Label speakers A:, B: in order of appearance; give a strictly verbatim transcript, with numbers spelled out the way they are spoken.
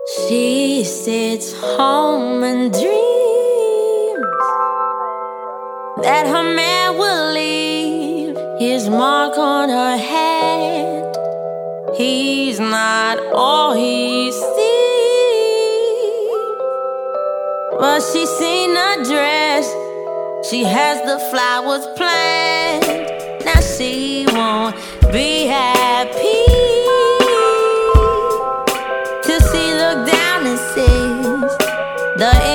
A: She sits home and dreams that her man will leave his mark on her hand. He's not all he seems, but she's seen a dress, she has the flowers planned. Now she won't be happy till she look down and sees the